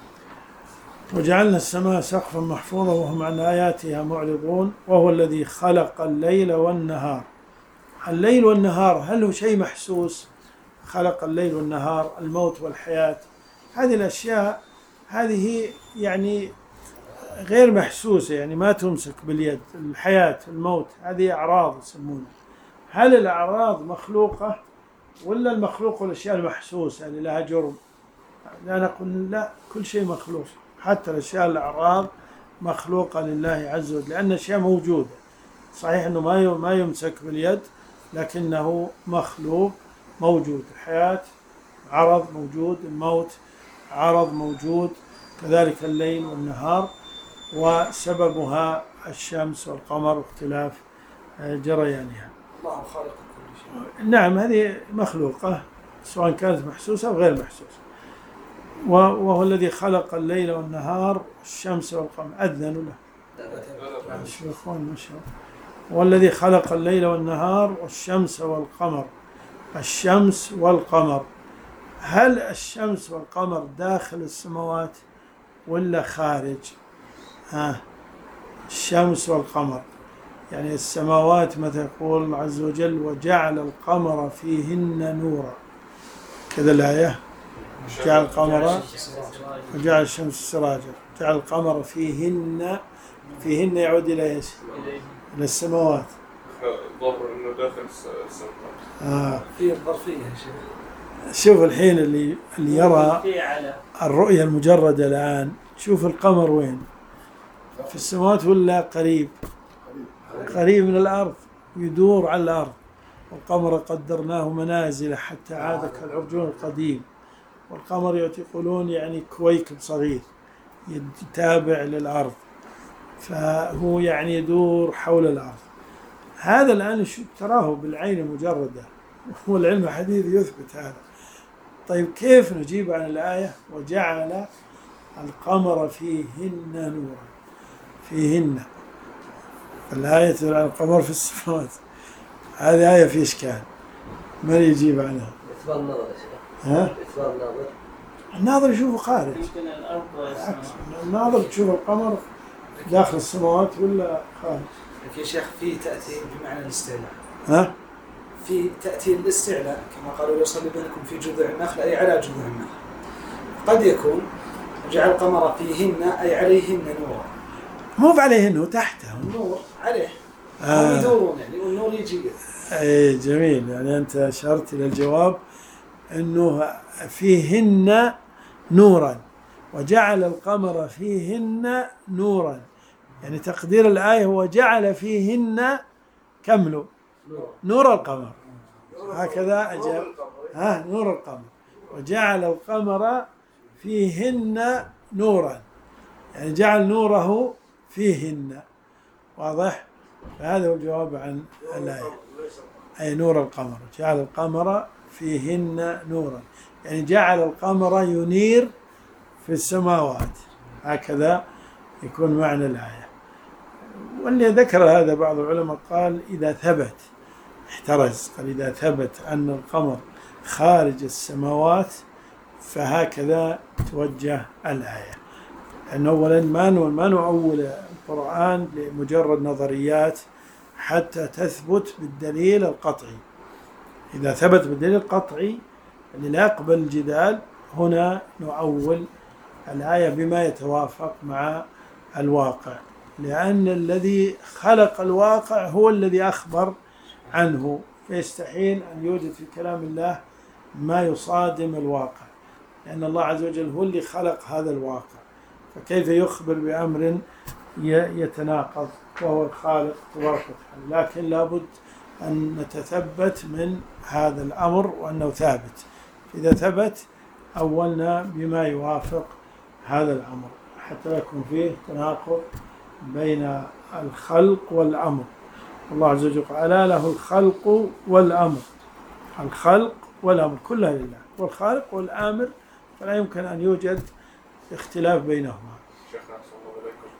وجعلنا السماء سقفا محفوظا وهم عن آياتها معرضون وهو الذي خلق الليل والنهار. الليل والنهار هل هو شيء محسوس؟ خلق الليل والنهار، الموت والحياة، هذه الأشياء هذه يعني غير محسوسة، يعني ما تمسك باليد. الحياة الموت هذه أعراض يسمونها. هل الأعراض مخلوقة ولا المخلوق والأشياء المحسوسة اللي لها جرم؟ لا، نقول لا، كل شيء مخلوق، حتى الأشياء الأعراض مخلوقة لله عز وجل، لأن الأشياء موجودة. صحيح أنه ما ما يمسك باليد لكنه مخلوق موجود. الحياة عرض موجود، الموت عرض موجود، كذلك الليل والنهار، وسببها الشمس والقمر واختلاف جريانها. الله خالق كل شيء. نعم هذه مخلوقة سواء كانت محسوسة أو غير محسوسة. وهو الذي خلق الليل والنهار الشمس والقمر. أذنوا له الشيخون ما شاء الله. والذي خلق الليل والنهار والشمس والقمر. الشمس والقمر، هل الشمس والقمر داخل السماوات ولا خارج؟ ها الشمس والقمر، يعني السماوات مثل يقول الله عز وجل وجعل القمر فيهن نورا، كذا الآية، جعل القمر وجعل الشمس سراجا، جعل القمر فيهن، فيهن يعود إلى ايش؟ إلى السماوات. ضر إنه داخل السماوات. آه. في الظرفية يا شيخ. شوف الحين اللي اللي يرى الرؤية المجردة الآن، شوف القمر وين؟ في السماوات ولا قريب؟ قريب من الأرض، يدور على الأرض. والقمر قدرناه منازل حتى عاد كالعرجون القديم. والقمر يقولون يعني كويكب صغير يتابع للأرض، فهو يعني يدور حول الأرض. هذا الآن شو تراه بالعين المجردة، والعلم الحديث يثبت هذا. طيب كيف نجيب عن الآية وجعل القمر فيهن نورا؟ فيهن الآية على القمر في السماوات، هذه آية في إشكال، من يجيب عنها؟ إثبات النظر يا شيخ. ها؟ إثبات النظر. الناظر يشوفه خارج. يمكن الأرض والسماء. الناظر تشوف القمر داخل السماوات ولا خارج؟ يا شيخ في تأتي بمعنى الاستعلاء. ها؟ في تأتي الاستعلاء كما قالوا يصلي بينكم في جذوع النخل أي على جذوع النخل. قد يكون جعل القمر فيهن أي عليهن نورا. مو عليهن، هو تحته. النور عليه. آه. هم يدورون يعني والنور يجي. أي جميل، يعني أنت أشرت إلى الجواب أنه فيهن نورا وجعل القمر فيهن نورا، يعني تقدير الآية هو جعل فيهن كملوا نور القمر، هكذا أجاب. ها نور القمر وجعل القمر فيهن نورا، يعني جعل نوره فيهن. واضح؟ فهذا هو الجواب عن الآية، أي نور القمر، جعل القمر فيهن نورا، يعني جعل القمر ينير في السماوات، هكذا يكون معنى الآية. واللي ذكر هذا بعض العلماء قال إذا ثبت احترز، قال إذا ثبت أن القمر خارج السماوات فهكذا توجه الآية. لأن أولا ما ما نؤول القرآن لمجرد نظريات حتى تثبت بالدليل القطعي. إذا ثبت بالدليل القطعي اللي لا يقبل الجدال، هنا نؤول الآية بما يتوافق مع الواقع، لأن الذي خلق الواقع هو الذي أخبر عنه، فيستحيل أن يوجد في كلام الله ما يصادم الواقع، لأن الله عز وجل هو اللي خلق هذا الواقع، فكيف يخبر بأمر يتناقض وهو الخالق تبارك وتعالى؟ لكن لابد أن نتثبت من هذا الأمر وأنه ثابت. إذا ثبت أولنا بما يوافق هذا الأمر حتى لا يكون فيه تناقض بين الخلق والأمر. الله عز وجل قال له الخلق والأمر، الخلق والأمر كلها لله، والخالق والآمر فلا يمكن أن يوجد اختلاف بينهما. شيخنا أحسن الله إليكم،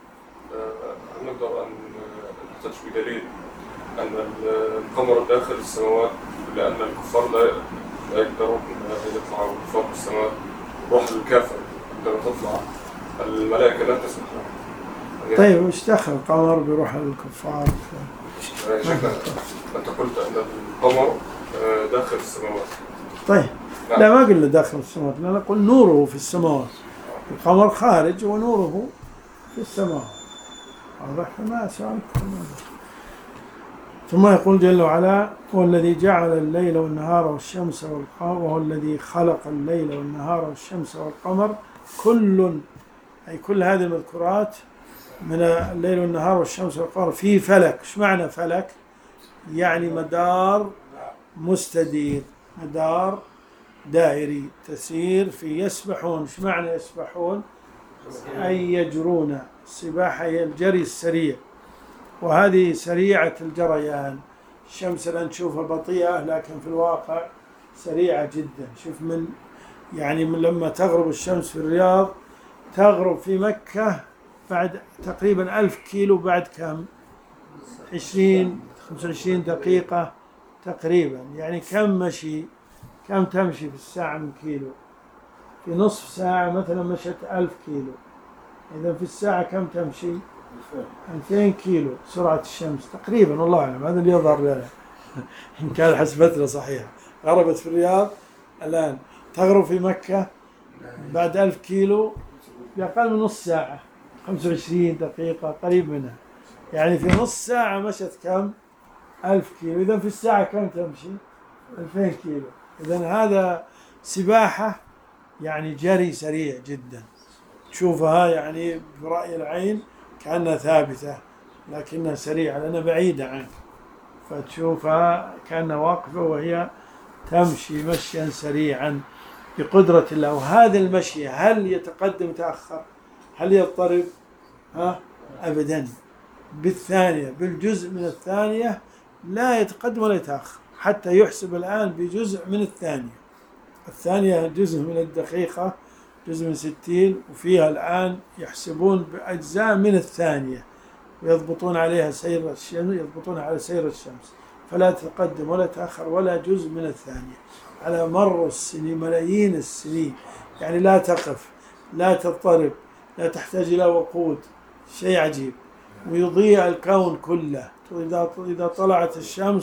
هل نقدر أن نحتج بدليل أن القمر داخل السماوات لأن الكفار لا يقدرون أن يطلعوا فوق السماوات؟ روح الكافر عندما تطلع الملائكة لا تسمح لهم. طيب وش دخل القمر بروح الكفار؟ شيخنا أنت قلت أن القمر داخل السماوات. طيب لا ما قلنا داخل السماوات، لا نقول نوره في السماوات، القمر خارج ونوره في السماوات. واضح؟ فما سألكم. ثم يقول جل وعلا هو الذي جعل الليل والنهار والشمس والقمر، وهو الذي خلق الليل والنهار والشمس والقمر كل، أي كل هذه المذكورات من الليل والنهار والشمس والقمر في فلك. ايش معنى فلك؟ يعني مدار مستدير، مدار دائري تسير في. يسبحون، ايش معنى يسبحون؟ أي يجرون. السباحة هي الجري السريع، وهذه سريعة الجريان. الشمس الآن نشوفها بطيئة لكن في الواقع سريعة جدا. شوف من يعني من لما تغرب الشمس في الرياض تغرب في مكة بعد تقريبا ألف كيلو، بعد كم؟ عشرين خمسة وعشرين دقيقة تقريبا. يعني كم مشي، كم تمشي في الساعة من كيلو؟ في نصف ساعة مثلا مشت ألف كيلو، إذا في الساعة كم تمشي؟ ألفين كيلو سرعة الشمس تقريبا، والله أعلم، هذا اللي يظهر لنا إن كان حسبتنا صحيحة. غربت في الرياض الآن تغرب في مكة بعد ألف كيلو بأقل من نص ساعة، خمسة وعشرين دقيقة قريب منها. يعني في نص ساعة مشت كم؟ ألف كيلو. إذا في الساعة كم تمشي؟ ألفين كيلو. إذا هذا سباحة، يعني جري سريع جدا، تشوفها يعني برأي العين كأنها ثابتة لكنها سريعة لأنها بعيدة عنك، فتشوفها كأنها واقفة وهي تمشي مشيا سريعا بقدرة الله. وهذا المشي هل يتقدم تأخر؟ هل يضطرب؟ ها؟ أبدا، بالثانية، بالجزء من الثانية لا يتقدم ولا يتأخر، حتى يحسب الآن بجزء من الثانية. الثانية جزء من الدقيقة، جزء من ستين، وفيها الآن يحسبون بأجزاء من الثانية ويضبطون عليها سير الشمس، يضبطون على سير الشمس، فلا تقدم ولا تأخر ولا جزء من الثانية على مر السنين، ملايين السنين. يعني لا تقف، لا تضطرب، لا تحتاج إلى وقود، شيء عجيب. ويضيء الكون كله. إذا إذا طلعت الشمس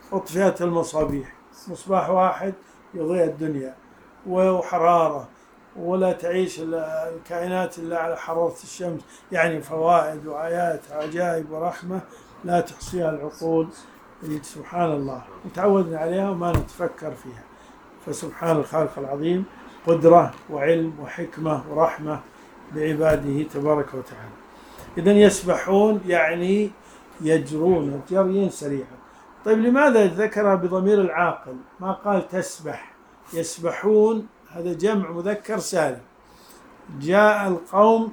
أطفئت المصابيح، مصباح واحد يضيء الدنيا وحرارة، ولا تعيش الكائنات إلا على حرارة الشمس. يعني فوائد وآيات عجائب ورحمة لا تحصيها العقول. سبحان الله، وتعودنا عليها وما نتفكر فيها. فسبحان الخالق العظيم، قدرة وعلم وحكمة ورحمة بعباده تبارك وتعالى. إذن يسبحون يعني يجرون جريا سريعا. طيب لماذا ذكرها بضمير العاقل ما قال تسبح؟ يسبحون هذا جمع مذكر سالم. جاء القوم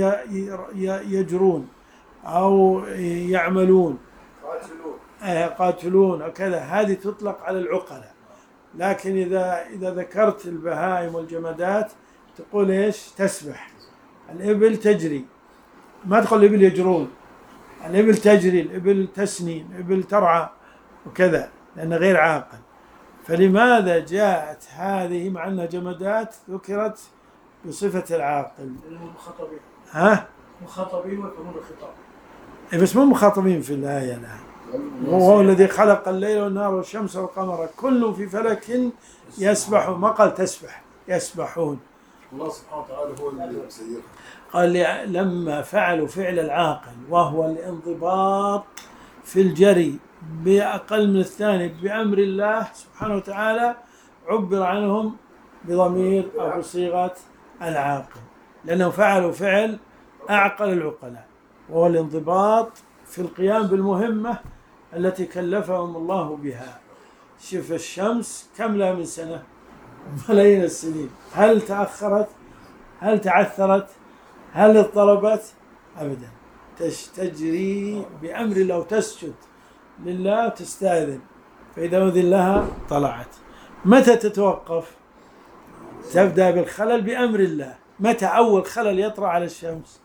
يجرون أو يعملون قاتلون قاتلون وكذا، هذه تطلق على العقلاء. لكن إذا إذا ذكرت البهائم والجمادات تقول إيش؟ تسبح. الإبل تجري، ما تقول الإبل يجرون. الإبل تجري، الإبل تسني، الإبل ترعى وكذا، لأنه غير عاقل. فلماذا جاءت هذه مع أنها جمادات ذكرت بصفة العاقل؟ المخاطبين ها؟ مخاطبين ويفهمون الخطاب. إيه بس مو مخاطبين في الآية الآن. وهو الذي خلق الليل والنهار والشمس والقمر كل في فلك يسبحون، ما قال تسبح، يسبحون. الله سبحانه وتعالى هو الذي يسيرها. قال لما فعلوا فعل العاقل وهو الانضباط في الجري بأقل من الثاني بأمر الله سبحانه وتعالى، عبر عنهم بضمير أو بصيغة العاقل، لأنهم فعلوا فعل أعقل العقلاء، وهو الانضباط في القيام بالمهمة التي كلفهم الله بها. شوف الشمس كم لها من سنة؟ ملايين السنين. هل تأخرت؟ هل تعثرت؟ هل اضطربت؟ أبدا، تجري بأمر الله وتسجد لله وتستأذن، فإذا أذن لها طلعت. متى تتوقف؟ تبدأ بالخلل بأمر الله. متى أول خلل يطرأ على الشمس؟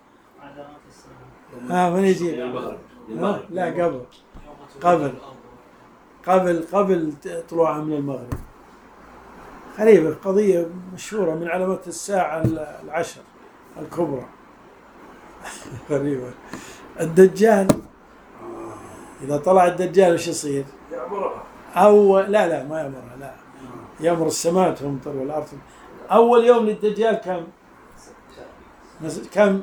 ها من يجيب؟ لا قبل قبل قبل قبل طلوعها من المغرب. غريبة، قضية مشهورة من علامات الساعة العشر الكبرى. غريبة. الدجال إذا طلع الدجال وش يصير؟ يأمرها. أو لا لا ما يأمرها، لا يأمر السماء تمطر والأرض. أول يوم للدجال كم؟ كم؟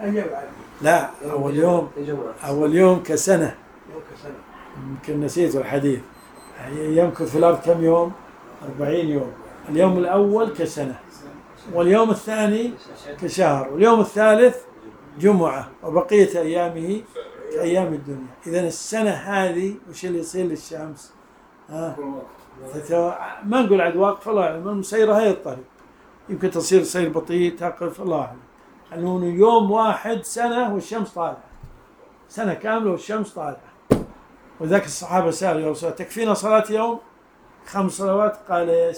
لا أول يوم أول يوم كسنة. يمكن نسيت الحديث. يمكث في الأرض كم يوم؟ أربعين يوم. اليوم الأول كسنة، واليوم الثاني كشهر، واليوم الثالث جمعة، وبقية أيامه كأيام الدنيا. إذن السنة هذه وش اللي يصير للشمس؟ ها؟ ما نقول عاد واقف، الله أعلم. المسيرة هي الطريق، يمكن تصير سير بطيء تقف، الله أعلم. أنه يوم واحد سنة والشمس طالعة، سنة كاملة والشمس طالعة. وذاك الصحابة سألوا يا رسول الله تكفينا صلاة يوم؟ خمس صلوات. قال ايش؟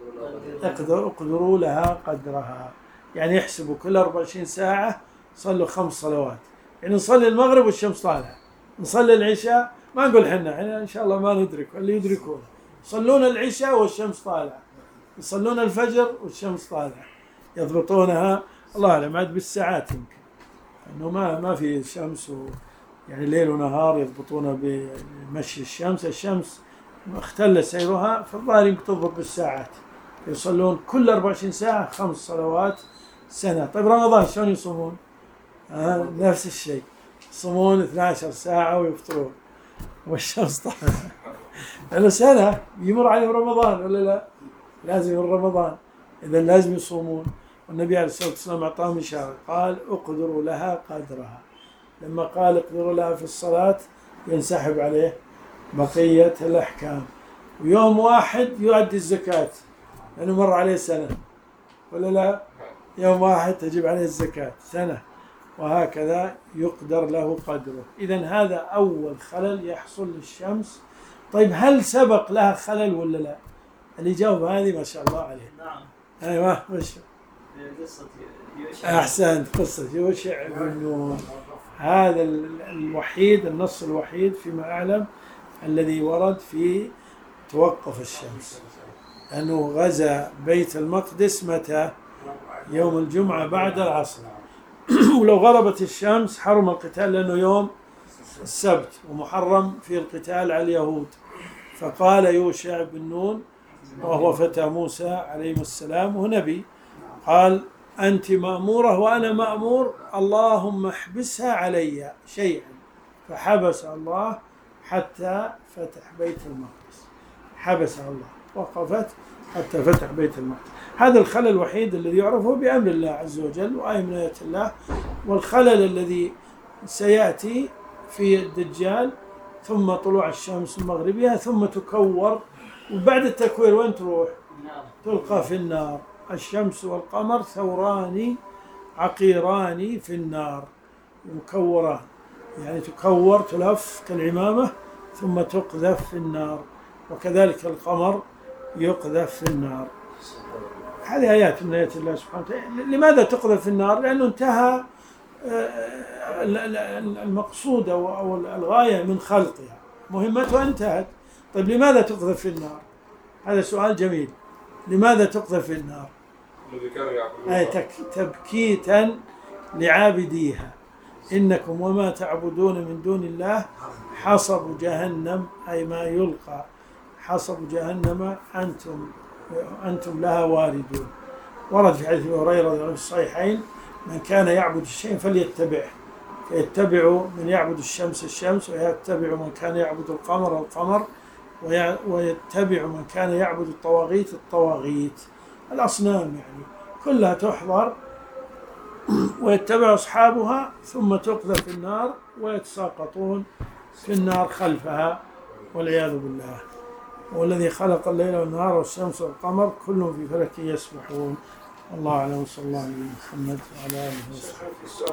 اقدروا لها قدرها، يعني يحسبوا كل أربعة وعشرين ساعة صلوا خمس صلوات. يعني نصلي المغرب والشمس طالعة، نصلي العشاء، ما نقول حنا حنا إن شاء الله ما ندرك، اللي يدركون يصلون العشاء والشمس طالعة، يصلون الفجر والشمس طالعة، يضبطونها الله أعلم عاد بالساعات، يمكن إنه ما ما في شمس و يعني ليل ونهار يضبطونها بمشي الشمس. الشمس اختل سيرها، فالظاهر يمكن تضبط بالساعات. يصلون كل أربعة وعشرين ساعة خمس صلوات سنة. طيب رمضان شلون يصومون؟ آه نفس الشيء، يصومون اثنتي عشرة ساعة ويفطرون والشمس طالعة. لأنه سنة يمر عليهم رمضان ولا لا؟ لازم يمر رمضان، إذا لازم يصومون. والنبي عليه الصلاة والسلام أعطاهم إشارة، قال اقدروا لها قدرها. لما قال اقدروا لها في الصلاة ينسحب عليه بقية الأحكام. ويوم واحد يؤدي الزكاة لأنه مر عليه سنة ولا لا؟ يوم واحد تجب عليه الزكاة سنة، وهكذا يقدر له قدره. إذن هذا أول خلل يحصل للشمس. طيب هل سبق لها خلل ولا لا؟ اللي جاوب هذه ما شاء الله عليه. نعم. أيوة وش؟ قصة يوشع. أحسنت، قصة يوشع بن نون. هذا الوحيد، النص الوحيد فيما أعلم الذي ورد في توقف الشمس، أنه غزا بيت المقدس متى؟ يوم الجمعة بعد العصر. ولو غربت الشمس حرم القتال، لأنه يوم السبت ومحرم في القتال على اليهود. فقال يوشع بن نون وهو فتى موسى عليه السلام وهو نبي، قال أنت مأمورة وأنا مأمور، اللهم احبسها علي شيئا، فحبس الله حتى فتح بيت المقدس، حبسها الله وقفت حتى فتح بيت المقدس. هذا الخلل الوحيد الذي يعرفه بأمر الله عز وجل وآية من آيات الله. والخلل الذي سيأتي في الدجال ثم طلوع الشمس من مغربها ثم تكور، وبعد التكوير وين تروح؟ تلقى في النار. الشمس والقمر ثوران عقيران في النار مكوران، يعني تكور تلف كالعمامة ثم تقذف في النار، وكذلك القمر يقذف في النار. هذه آيات من آيات الله سبحانه وتعالى. لماذا تقذف في النار؟ لأنه انتهى المقصود أو الغاية من خلقها، مهمتها انتهت. طيب لماذا تقذف في النار؟ هذا سؤال جميل. لماذا تقذف في النار؟ الذي كانوا يعبدون أي تبكيتا لعابديها، إنكم وما تعبدون من دون الله حصب جهنم، أي ما يلقى حصب جهنم أنتم أنتم لها واردون. ورد في حديث أبي هريرة في الصحيحين من كان يعبد الشيء فليتبعه، فيتبع من يعبد الشمس الشمس، ويتبع من كان يعبد القمر القمر، ويتبع من كان يعبد الطواغيت الطواغيت، الأصنام يعني كلها تحضر ويتبع أصحابها ثم تقذف في النار ويتساقطون في النار خلفها والعياذ بالله. والذي خلق الليل والنهار والشمس والقمر كل في فلك يسبحون. الله أعلم، صلى الله عليه وسلم محمد وعلى آله وصحبه.